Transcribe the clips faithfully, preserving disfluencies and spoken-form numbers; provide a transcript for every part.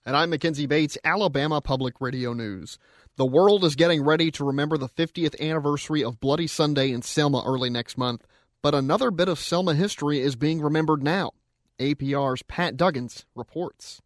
And I'm Mackenzie Bates, Alabama Public Radio News. The world is getting ready to remember the fiftieth anniversary of Bloody Sunday in Selma early next month, but another bit of Selma history is being remembered now. A P R's Pat Duggins reports.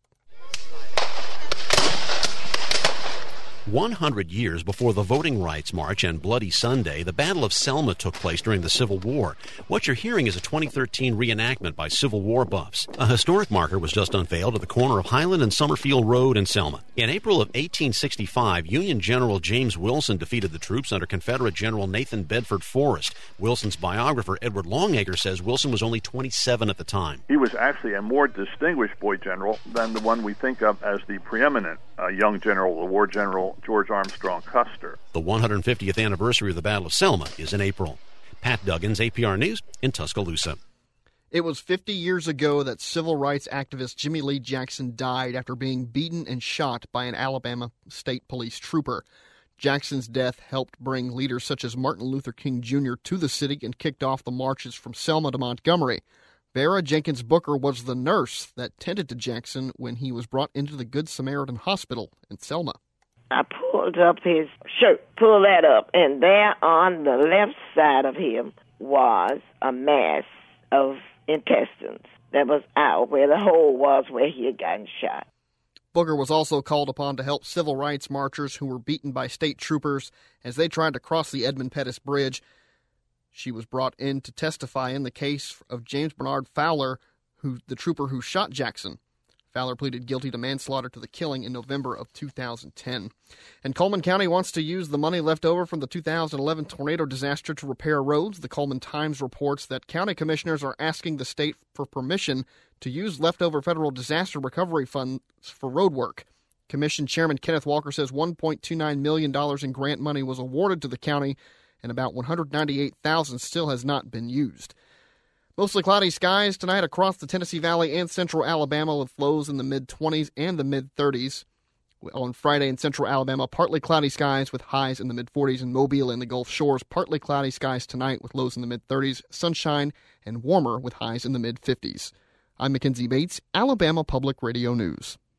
one hundred years before the Voting Rights March and Bloody Sunday, the Battle of Selma took place during the Civil War. What you're hearing is a twenty thirteen reenactment by Civil War buffs. A historic marker was just unveiled at the corner of Highland and Summerfield Road in Selma. In April of eighteen sixty-five, Union General James Wilson defeated the troops under Confederate General Nathan Bedford Forrest. Wilson's biographer, Edward Longacre, says Wilson was only twenty-seven at the time. He was actually a more distinguished boy general than the one we think of as the preeminent uh, young general, the war general, George Armstrong Custer. The one hundred fiftieth anniversary of the Battle of Selma is in April. Pat Duggins, A P R News, in Tuscaloosa. It was fifty years ago that civil rights activist Jimmy Lee Jackson died after being beaten and shot by an Alabama State Police trooper. Jackson's death helped bring leaders such as Martin Luther King Junior to the city and kicked off the marches from Selma to Montgomery. Vera Jenkins Booker was the nurse that tended to Jackson when he was brought into the Good Samaritan Hospital in Selma. I pulled up his shirt, pulled that up, and there on the left side of him was a mass of intestines that was out where the hole was where he had gotten shot. Booker was also called upon to help civil rights marchers who were beaten by state troopers as they tried to cross the Edmund Pettus Bridge. She was brought in to testify in the case of James Bernard Fowler, who the trooper who shot Jackson. Fowler pleaded guilty to manslaughter to the killing in November of two thousand ten. And Coleman County wants to use the money left over from the two thousand eleven tornado disaster to repair roads. The Coleman Times reports that county commissioners are asking the state for permission to use leftover federal disaster recovery funds for road work. Commission Chairman Kenneth Walker says one point two nine million dollars in grant money was awarded to the county, and about one hundred ninety-eight thousand dollars still has not been used. Mostly cloudy skies tonight across the Tennessee Valley and central Alabama with lows in the mid-twenties and the mid-thirties. On Friday in central Alabama, partly cloudy skies with highs in the mid-forties. In Mobile and the Gulf Shores, partly cloudy skies tonight with lows in the mid-thirties, sunshine and warmer with highs in the mid-fifties. I'm Mackenzie Bates, Alabama Public Radio News.